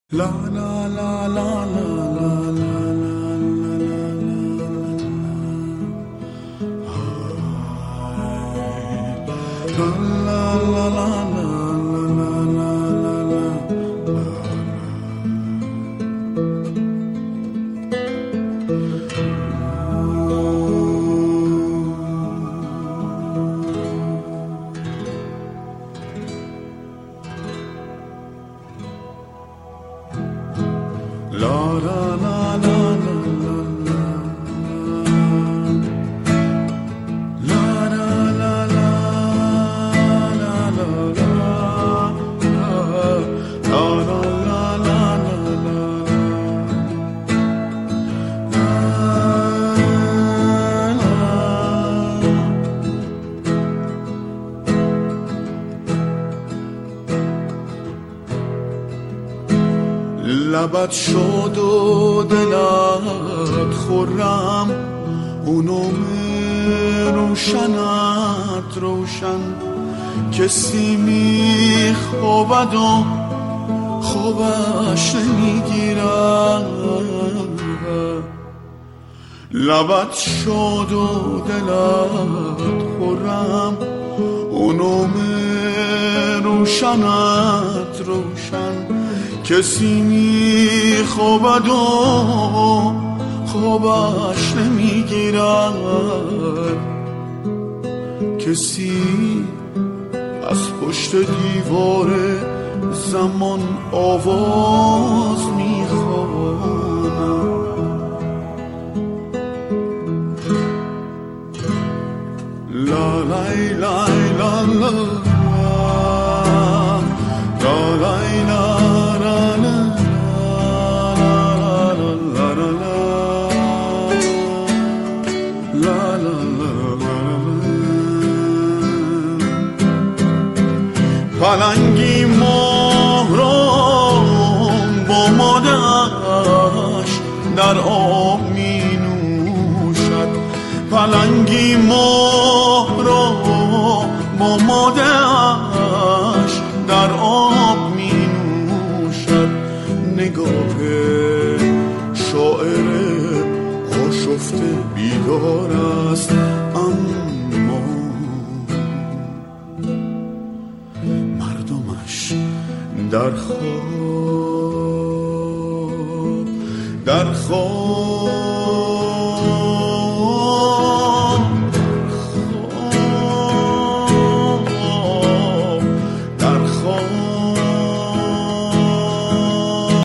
La la la la la la la la la la لبت شد و دلت خورم اونم روشنت روشن کسی میخوابد و خوابش نمیگیرد لبت شد و دلت خورم اونم روشنت روشن کسی میخوابد و خوابش نمیگیرد کسی از پشت دیوار زمان آواز میخواند لا لای لای لا لا لا لای لا پلنگی ماه را با مادرش در آب می نوشد پلنگی ماه را با مادرش در آب می نوشد نگاه شاعر آشفته بیدار است اما مردمش در خواب